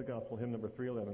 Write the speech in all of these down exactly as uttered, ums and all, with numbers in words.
Gospel, hymn number three eleven.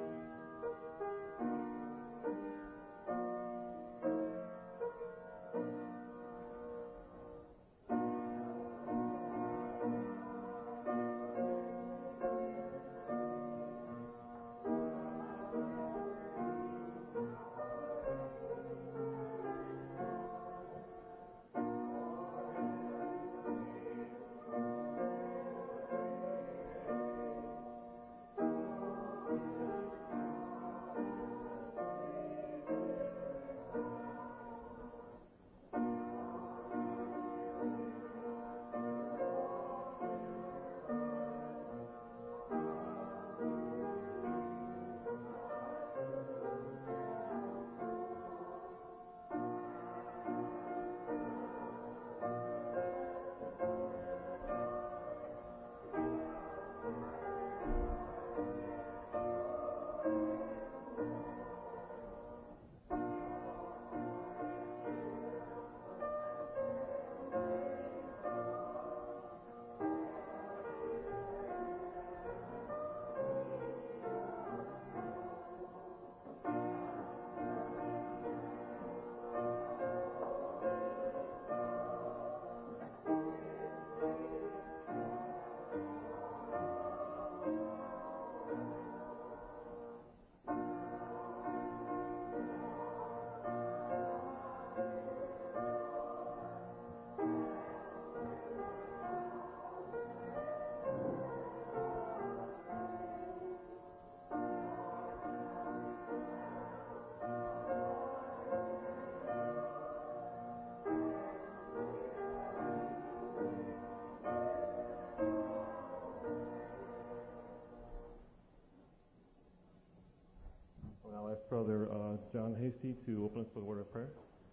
Brother uh, John Hasty to open us with a word of prayer.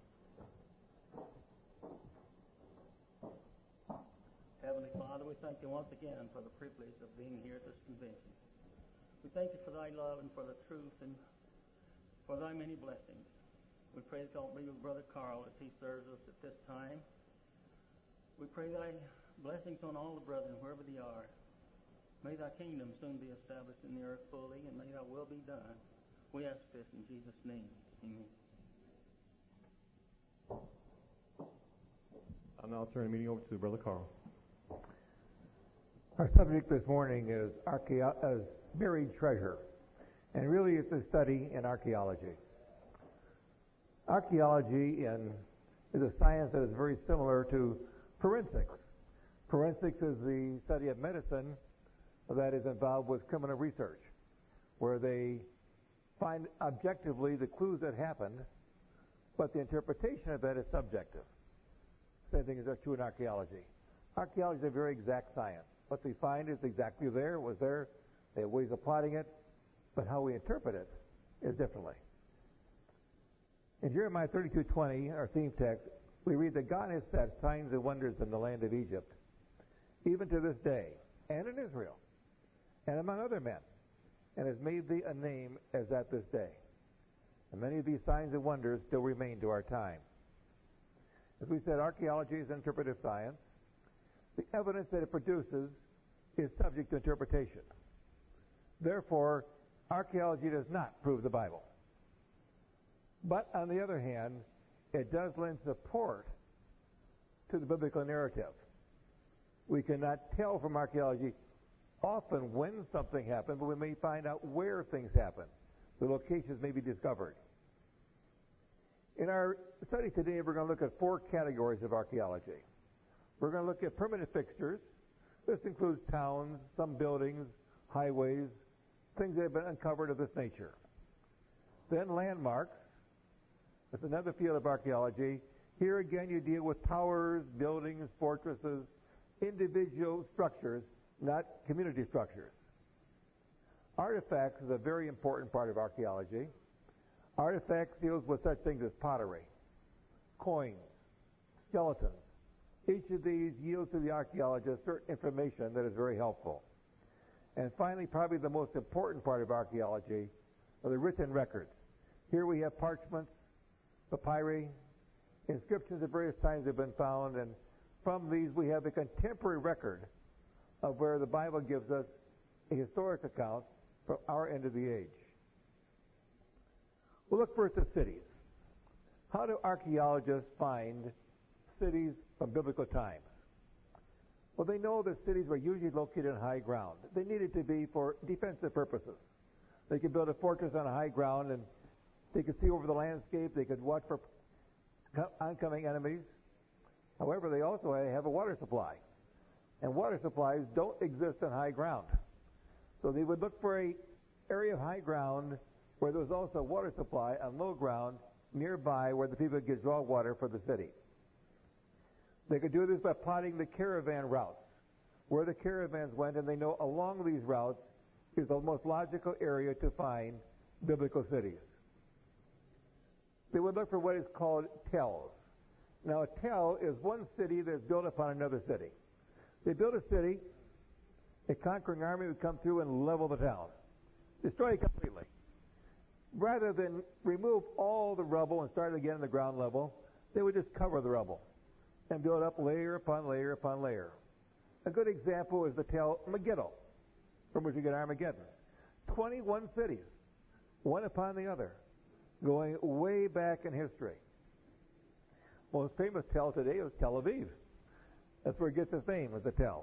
Heavenly Father, we thank you once again for the privilege of being here at this convention. We thank you for thy love and for the truth and for thy many blessings. We pray that God be with Brother Carl as he serves us at this time. We pray thy blessings on all the brethren, wherever they are. May thy kingdom soon be established in the earth fully, and may thy will be done. We ask this in Jesus' name. Amen. I'll now turn the meeting over to Brother Carl. Our subject this morning is archaeo- is buried treasure, and really it's a study in archaeology. Archaeology in, is a science that is very similar to forensics. Forensics is the study of medicine that is involved with criminal research, where they find objectively the clues that happened, but the interpretation of that is subjective. Same thing is true in archaeology. Archaeology is a very exact science. What they find is exactly there, it was there, they have ways of plotting it, but how we interpret it is differently. In Jeremiah thirty-two twenty, our theme text, we read that God has set signs and wonders in the land of Egypt, even to this day, and in Israel, and among other men, and has made thee a name as at this day. And many of these signs and wonders still remain to our time. As we said, archaeology is interpretive science. The evidence that it produces is subject to interpretation. Therefore, archaeology does not prove the Bible. But on the other hand, it does lend support to the biblical narrative. We cannot tell from archaeology often when something happened, but we may find out where things happened. The locations may be discovered. In our study today, we're going to look at four categories of archaeology. We're going to look at permanent fixtures. This includes towns, some buildings, highways, things that have been uncovered of this nature. Then landmarks. That's another field of archaeology. Here again, you deal with towers, buildings, fortresses, individual structures, not community structures. Artifacts is a very important part of archaeology. Artifacts deals with such things as pottery, coins, skeletons. Each of these yields to the archaeologist certain information that is very helpful. And finally, probably the most important part of archaeology are the written records. Here we have parchments, papyri, inscriptions of various kinds have been found, and from these we have a contemporary record of where the Bible gives us a historic account from our end of the age. We'll look first at cities. How do archaeologists find cities from biblical times? Well, they know that cities were usually located on high ground. They needed to be for defensive purposes. They could build a fortress on a high ground, and they could see over the landscape. They could watch for oncoming enemies. However, they also have a water supply. And water supplies don't exist on high ground. So they would look for an area of high ground where there was also a water supply on low ground nearby where the people could draw water for the city. They could do this by plotting the caravan routes, where the caravans went, and they know along these routes is the most logical area to find biblical cities. They would look for what is called tells. Now, a tell is one city that's built upon another city. They build a city, a conquering army would come through and level the town, destroy it completely. Rather than remove all the rubble and start again on the ground level, they would just cover the rubble and build up layer upon layer upon layer. A good example is the tell Megiddo, from which you get Armageddon. twenty-one cities, one upon the other, going way back in history. Most famous tell today is Tel Aviv. That's where it gets its name, is the tell.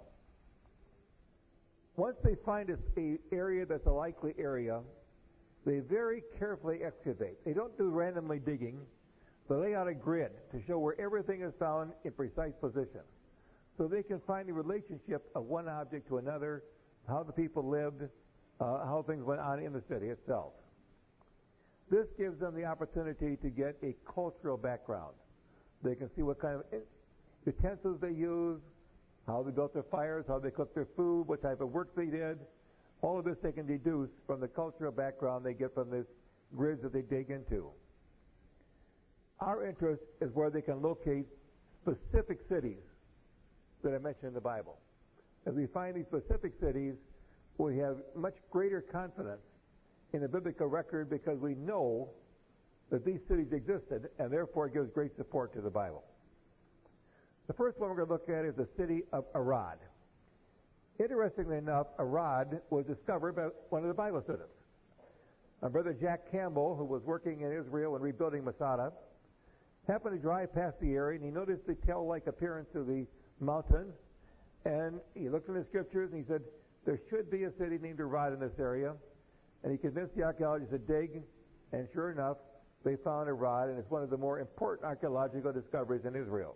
Once they find an area that's a likely area, they very carefully excavate. They don't do randomly digging. They lay out a grid to show where everything is found in precise position. So they can find the relationship of one object to another, how the people lived, uh, how things went on in the city itself. This gives them the opportunity to get a cultural background. They can see what kind of utensils they used, how they built their fires, how they cooked their food, what type of work they did. All of this they can deduce from the cultural background they get from this grids that they dig into. Our interest is where they can locate specific cities that are mentioned in the Bible. As we find these specific cities, we have much greater confidence in the biblical record because we know that these cities existed, and therefore it gives great support to the Bible. The first one we're going to look at is the city of Arad. Interestingly enough, Arad was discovered by one of the Bible students. Our brother Jack Campbell, who was working in Israel and rebuilding Masada, happened to drive past the area, and he noticed the tell-like appearance of the mountain, and he looked in the scriptures, and he said, there should be a city named Arad in this area, and he convinced the archaeologists to dig, and sure enough, they found Arad, and it's one of the more important archaeological discoveries in Israel.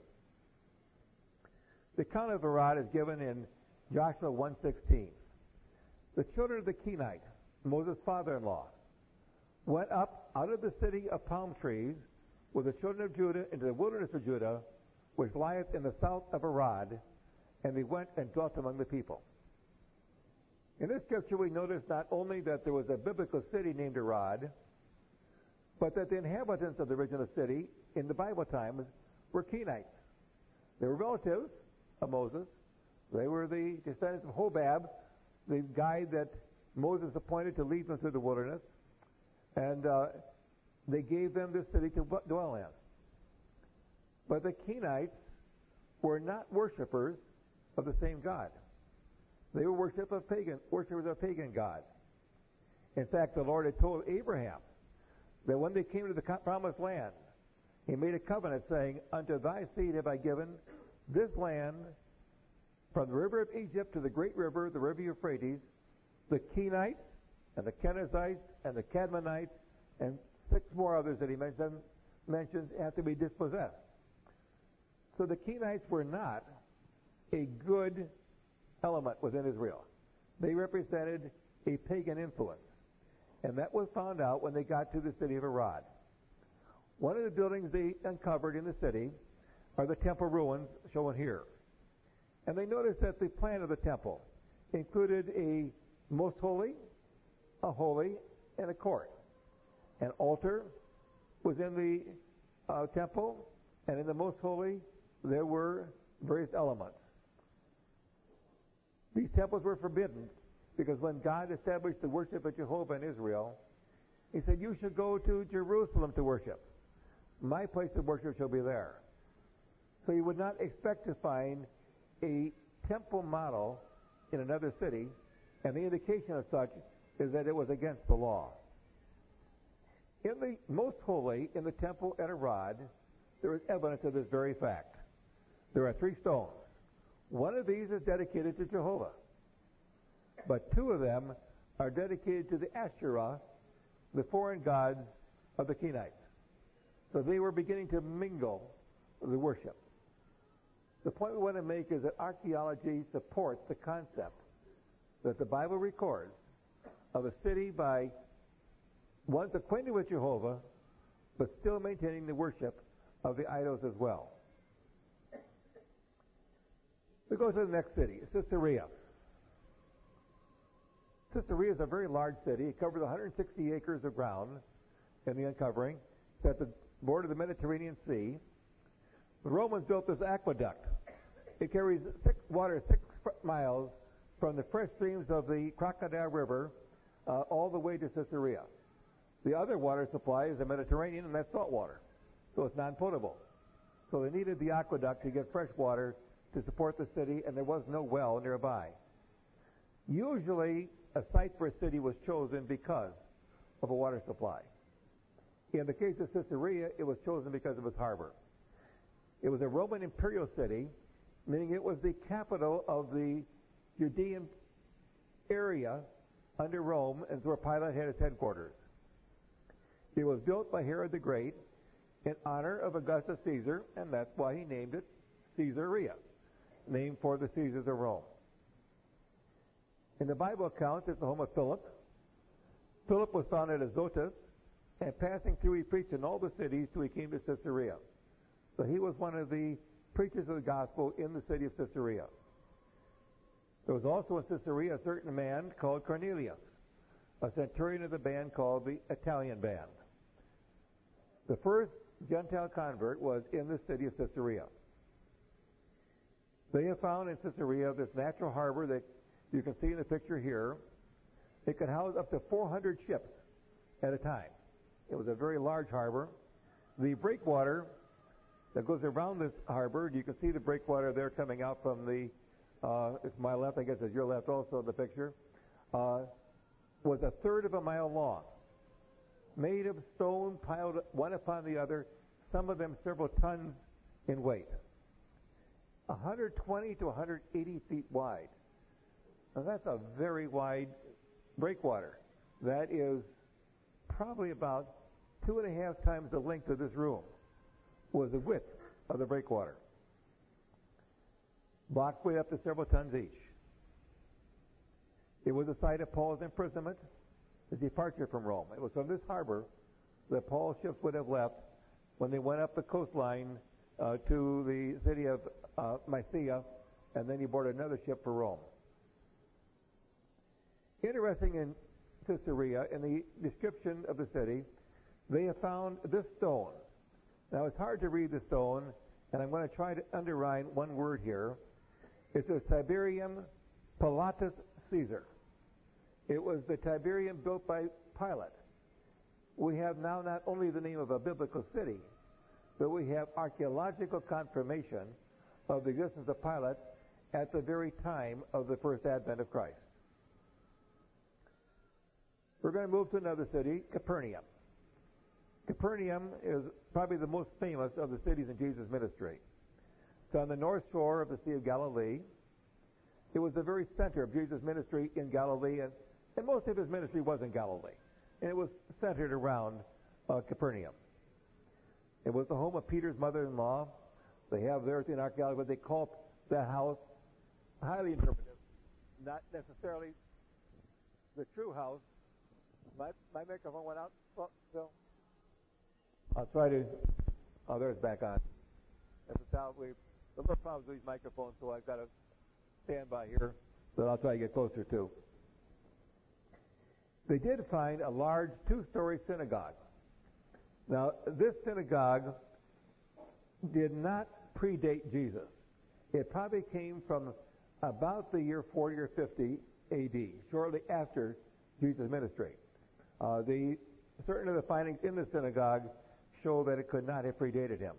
The account of Arad is given in Joshua one sixteen. The children of the Kenite, Moses' father-in-law, went up out of the city of palm trees with the children of Judah into the wilderness of Judah, which lieth in the south of Arad, and they went and dwelt among the people. In this scripture, we notice not only that there was a biblical city named Arad, but that the inhabitants of the original city in the Bible times were Kenites. They were relatives of Moses. They were the descendants of Hobab, the guide that Moses appointed to lead them through the wilderness. And uh, they gave them this city to dwell in. But the Kenites were not worshipers of the same God. They were worship of pagan, worshipers of pagan gods. In fact, the Lord had told Abraham that when they came to the promised land, he made a covenant saying, unto thy seed have I given this land from the river of Egypt to the great river, the river Euphrates, the Kenites and the Kenizzites and the Cadmonites and six more others that he mentioned, mentions have to be dispossessed. So the Kenites were not a good element within Israel. They represented a pagan influence. And that was found out when they got to the city of Arad. One of the buildings they uncovered in the city are the temple ruins shown here. And they noticed that the plan of the temple included a most holy, a holy, and a court. An altar was in the uh, temple, and in the most holy there were various elements. These temples were forbidden because when God established the worship of Jehovah in Israel, he said, you should go to Jerusalem to worship. My place of worship shall be there. So you would not expect to find a temple model in another city, and the indication of such is that it was against the law. In the most holy, in the temple at Arad, there is evidence of this very fact. There are three stones. One of these is dedicated to Jehovah, but two of them are dedicated to the Asherah, the foreign gods of the Kenites. So they were beginning to mingle the worship. The point we want to make is that archaeology supports the concept that the Bible records of a city by ones acquainted with Jehovah, but still maintaining the worship of the idols as well. We go to the next city, Caesarea. Caesarea is a very large city. It covers one hundred sixty acres of ground in the uncovering. It's at the border of the Mediterranean Sea. The Romans built this aqueduct. It carries six, water six miles from the fresh streams of the Crocodile River uh, all the way to Caesarea. The other water supply is the Mediterranean, and that's salt water, so it's non-potable. So they needed the aqueduct to get fresh water to support the city, and there was no well nearby. Usually, a site for a city was chosen because of a water supply. In the case of Caesarea, it was chosen because of its harbor. It was a Roman imperial city, meaning it was the capital of the Judean area under Rome, and where Pilate had his headquarters. It was built by Herod the Great in honor of Augustus Caesar, and that's why he named it Caesarea, named for the Caesars of Rome. In the Bible accounts, it's the home of Philip. Philip was found at Azotus, and passing through, he preached in all the cities till he came to Caesarea. So he was one of the preachers of the gospel in the city of Caesarea. There was also in Caesarea a certain man called Cornelius, a centurion of the band called the Italian band. The first Gentile convert was in the city of Caesarea. They have found in Caesarea this natural harbor that you can see in the picture here. It could house up to four hundred ships at a time. It was a very large harbor. The breakwater that goes around this harbor, you can see the breakwater there coming out from the, uh, it's my left, I guess it's your left also in the picture, uh, was a third of a mile long, made of stone piled one upon the other, some of them several tons in weight. one hundred twenty to one hundred eighty feet wide. Now that's a very wide breakwater. That is probably about two and a half times the length of this room was the width of the breakwater. Blocks weighed up to several tons each. It was the site of Paul's imprisonment, his departure from Rome. It was from this harbor that Paul's ships would have left when they went up the coastline uh, to the city of uh, Mysia, and then he boarded another ship for Rome. Interesting in Caesarea, in the description of the city, they have found this stone. Now it's hard to read the stone, and I'm going to try to underline one word here. It says Tiberium Pilatus Caesar. It was the Tiberium built by Pilate. We have now not only the name of a biblical city, but we have archaeological confirmation of the existence of Pilate at the very time of the first advent of Christ. We're going to move to another city, Capernaum. Capernaum is probably the most famous of the cities in Jesus' ministry. It's on the north shore of the Sea of Galilee. It was the very center of Jesus' ministry in Galilee, and, and most of his ministry was in Galilee. And it was centered around uh, Capernaum. It was the home of Peter's mother-in-law. They have there in archaeology what they call that house, highly interpretive, not necessarily the true house. My, my microphone went out, Phil. I'll try to, oh, there's back on. That's how we, the little problems with these microphones, so I've got to stand by here, that I'll try to get closer to. They did find a large two-story synagogue. Now, this synagogue did not predate Jesus. It probably came from about the year forty or fifty A D, shortly after Jesus' ministry. Uh, the certain of the findings in the synagogue show that it could not have predated him.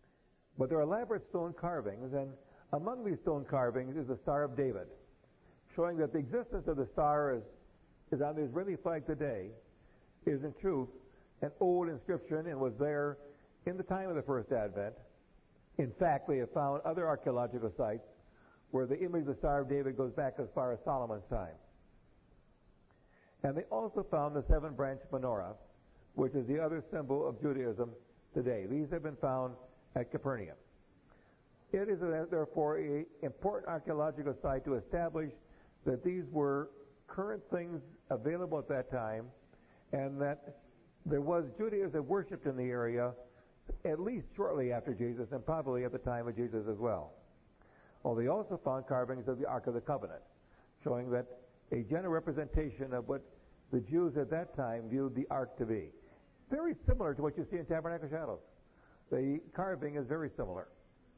But there are elaborate stone carvings, and among these stone carvings is the Star of David, showing that the existence of the star is, is on the Israeli flag today is in truth an old inscription and was there in the time of the first advent. In fact, they have found other archaeological sites where the image of the Star of David goes back as far as Solomon's time. And they also found the seven-branch menorah, which is the other symbol of Judaism today. These have been found at Capernaum. It is a, therefore an important archaeological site to establish that these were current things available at that time, and that there was Judaism worshipped in the area at least shortly after Jesus, and probably at the time of Jesus as well. Well, they also found carvings of the Ark of the Covenant, showing that a general representation of what the Jews at that time viewed the Ark to be. Very similar to what you see in Tabernacle Shadows. The carving is very similar.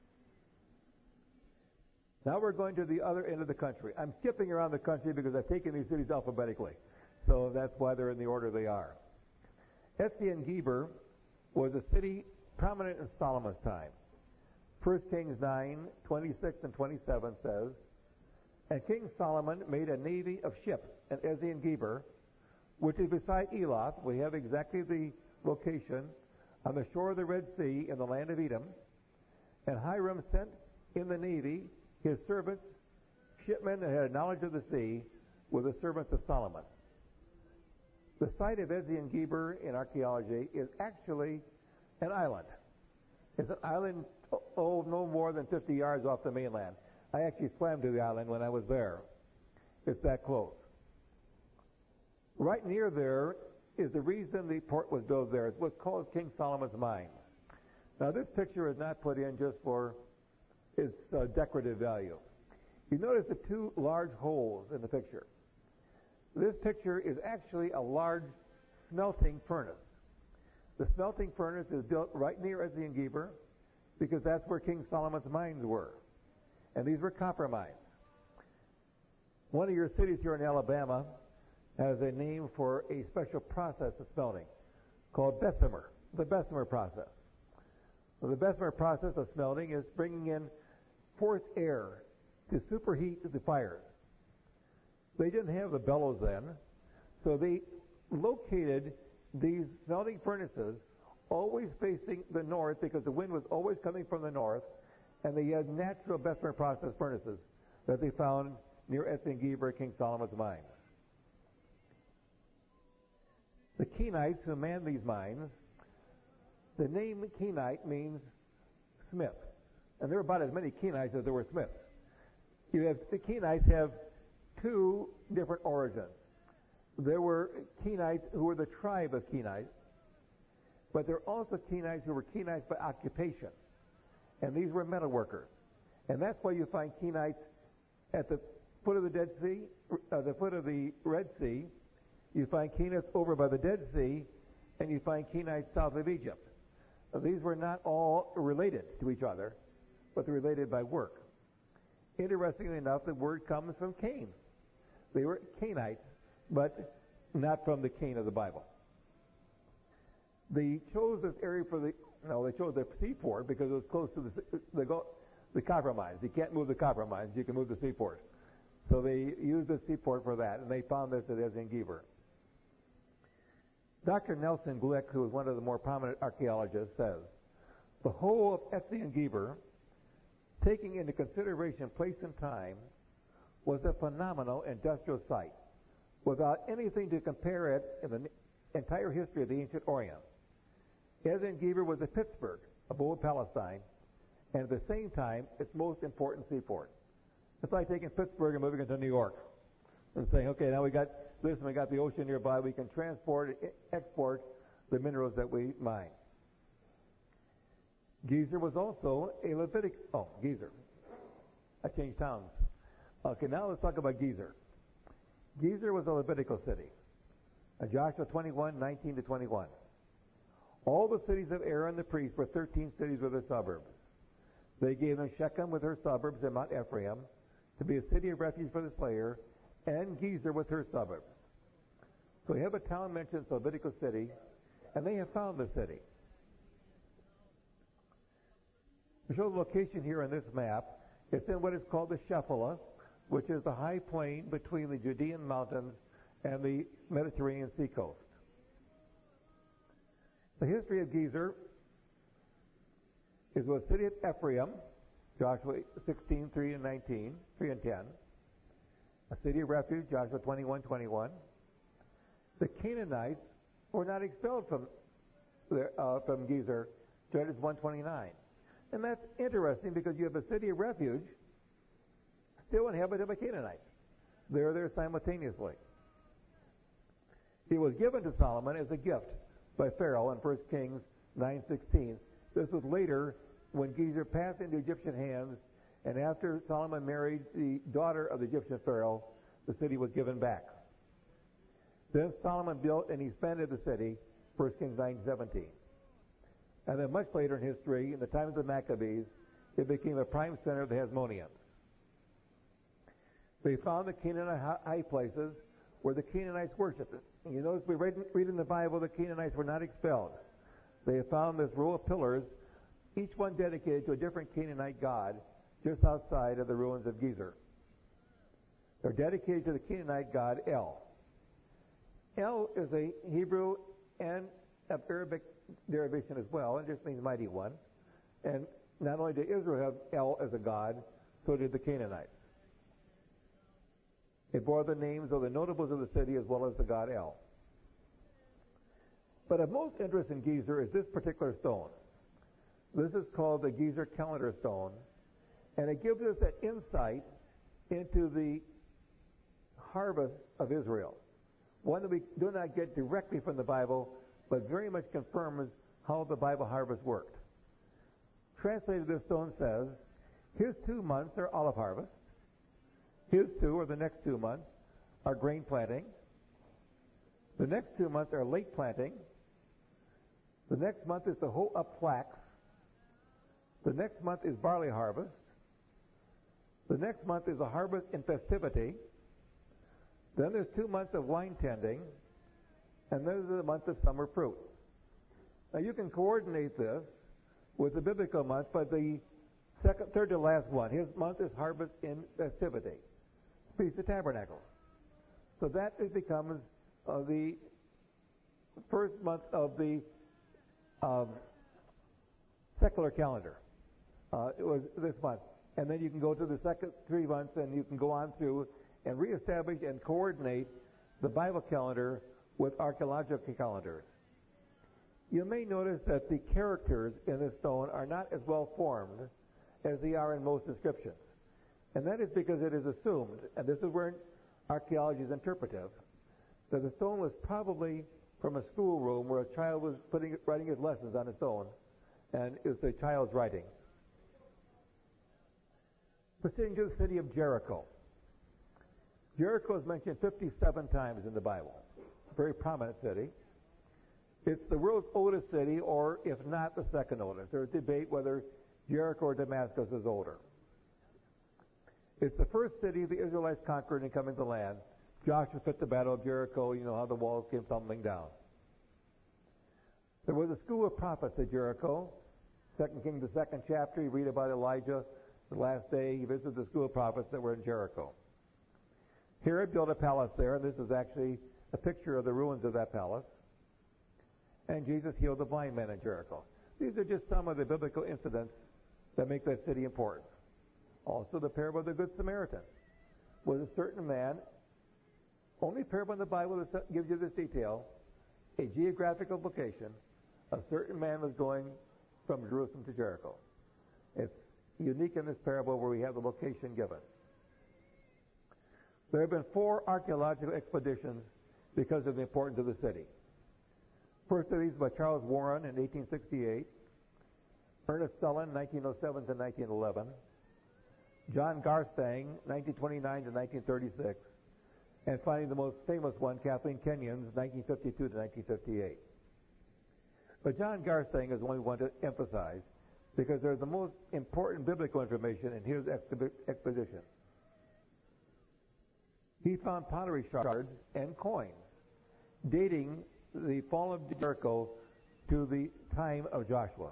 Now we're going to the other end of the country. I'm skipping around the country because I've taken these cities alphabetically, so that's why they're in the order they are. Ezion Geber was a city prominent in Solomon's time. First Kings nine, twenty-six and twenty-seven says, "And King Solomon made a navy of ships at Ezion Geber, which is beside Eloth." We have exactly the location on the shore of the Red Sea in the land of Edom. "And Hiram sent in the navy his servants, shipmen that had knowledge of the sea, with the servants of Solomon." The site of Ezion Geber in archaeology is actually an island. It's an island, oh, no more than fifty yards off the mainland. I actually swam to the island when I was there. It's that close. Right near there is the reason the port was built there. It's what's called King Solomon's Mine. Now, this picture is not put in just for its uh, decorative value. You notice the two large holes in the picture. This picture is actually a large smelting furnace. The smelting furnace is built right near Ezion Geber because that's where King Solomon's mines were. And these were copper mines. One of your cities here in Alabama has a name for a special process of smelting called Bessemer, the Bessemer process. So the Bessemer process of smelting is bringing in forced air to superheat the fires. They didn't have the bellows then, so they located these smelting furnaces always facing the north because the wind was always coming from the north, and they had natural Bessemer process furnaces that they found near Ezion Geber, King Solomon's mines. The Kenites who manned these mines, the name Kenite means smith, and there were about as many Kenites as there were smiths. You have the Kenites have two different origins. There were Kenites who were the tribe of Kenites, but there are also Kenites who were Kenites by occupation, and these were metal workers. And that's why you find Kenites at the foot of the Dead Sea, uh, the foot of the Red Sea. You find Kenites over by the Dead Sea, and you find Kenites south of Egypt. Now, these were not all related to each other, but they're related by work. Interestingly enough, the word comes from Cain. They were Canaanites, but not from the Cain of the Bible. They chose this area for the, no, they chose the seaport because it was close to the, the, the copper mines. You can't move the copper mines, you can move the seaport. So they used the seaport for that, and they found this at Ezion Geber. Doctor Nelson Glick, who is one of the more prominent archaeologists, says, "The whole of Ezion Geber, taking into consideration place and time, was a phenomenal industrial site without anything to compare it in the entire history of the ancient Orient. Ezion Geber was the Pittsburgh of old Palestine, and at the same time, its most important seaport." It's like taking Pittsburgh and moving it to New York and saying, okay, now we got this and we got the ocean nearby, we can transport and export the minerals that we mine. Gezer was also a Levitic, oh, Gezer. I changed towns. Okay, now let's talk about Gezer. Gezer was a Levitical city. Uh, Joshua twenty-one, nineteen to twenty-one. All the cities of Aaron the priest were thirteen cities with their suburbs. They gave them Shechem with her suburbs and Mount Ephraim to be a city of refuge for the slayer, and Gezer with her suburbs. So we have a town mentioned, a Levitical city, and they have found the city. To show the location here on this map, it's in what is called the Shephelah, which is the high plain between the Judean mountains and the Mediterranean sea coast. The history of Gezer is the city of Ephraim, Joshua sixteen, three and nineteen, three and ten. A city of refuge, Joshua twenty-one, twenty-one. The Canaanites were not expelled from uh, from Gezer, Judges one twenty-nine. And that's interesting because you have a city of refuge still inhabited by Canaanites. They're there simultaneously. It was given to Solomon as a gift by Pharaoh in First Kings nine sixteen. This was later when Gezer passed into Egyptian hands, and after Solomon married the daughter of the Egyptian Pharaoh, the city was given back. Then Solomon built and expanded the city, First Kings nine seventeen. And then much later in history, in the time of the Maccabees, it became a prime center of the Hasmoneans. They found the Canaanite high places where the Canaanites worshipped. And you notice we read, read in the Bible the Canaanites were not expelled. They found this row of pillars, each one dedicated to a different Canaanite god, just outside of the ruins of Gezer. They're dedicated to the Canaanite god El. El is a Hebrew and of Arabic derivation as well, and just means mighty one. And not only did Israel have El as a god, so did the Canaanites. It bore the names of the notables of the city as well as the god El. But of most interest in Gezer is this particular stone. This is called the Gezer calendar stone, and it gives us an insight into the harvest of Israel. One that we do not get directly from the Bible, but very much confirms how the Bible harvest worked. Translated, this stone says, his two months are olive harvest. His two, or the next two months, are grain planting. The next two months are late planting. The next month is to hoe up flax. The next month is barley harvest. The next month is a harvest in festivity. Then there's two months of wine tending. And then there's the month of summer fruit. Now you can coordinate this with the biblical month, but the second, third to last one, his month is harvest in festivity. Feast of Tabernacles. So that is becomes uh, the first month of the um, secular calendar. Uh, it was this month. And then you can go to the second three months and you can go on through and reestablish and coordinate the Bible calendar with archaeological calendars. You may notice that the characters in this stone are not as well formed as they are in most inscriptions. And that is because it is assumed, and this is where archaeology is interpretive, that the stone was probably from a schoolroom where a child was putting, writing his lessons on its own, and it was the child's writing. Proceeding to the city of Jericho. Jericho is mentioned fifty-seven times in the Bible. A very prominent city. It's the world's oldest city, or if not, the second oldest. There's debate whether Jericho or Damascus is older. It's the first city the Israelites conquered in coming to the land. Joshua fought the battle of Jericho. You know how the walls came tumbling down. There was a school of prophets at Jericho. Second Kings, the second chapter, you read about Elijah. The last day, he visited the school of prophets that were in Jericho. Herod built a palace there, and this is actually a picture of the ruins of that palace. And Jesus healed the blind man in Jericho. These are just some of the biblical incidents that make that city important. Also, the parable of the Good Samaritan was a certain man, only parable in the Bible that gives you this detail, a geographical location. A certain man was going from Jerusalem to Jericho. It's unique in this parable where we have the location given. There have been four archaeological expeditions because of the importance of the city. First of these by Charles Warren in eighteen sixty-eight, Ernest Sullen, nineteen oh seven to nineteen eleven, John Garstang, nineteen twenty-nine to nineteen thirty-six, and finally the most famous one, Kathleen Kenyon's, nineteen fifty-two to nineteen fifty-eight. But John Garstang is the only one to emphasize because there's the most important biblical information in his expedition. He found pottery shards and coins dating the fall of Jericho to the time of Joshua.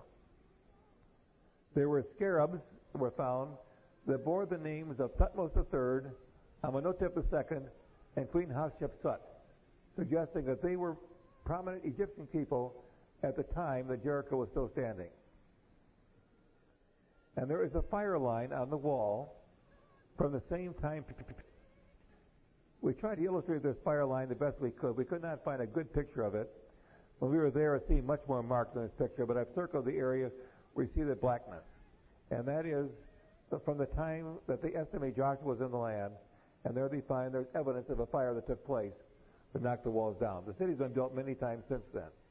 There were scarabs that were found that bore the names of Thutmose the third, Amenhotep the Second, and Queen Hatshepsut, suggesting that they were prominent Egyptian people at the time that Jericho was still standing. And there is a fire line on the wall from the same time. We tried to illustrate this fire line the best we could. We could not find a good picture of it. When we were there, it seemed much more marked than this picture, but I've circled the area where you see the blackness. And that is from the time that they estimate Joshua was in the land, and there they find there's evidence of a fire that took place that knocked the walls down. The city's been built many times since then.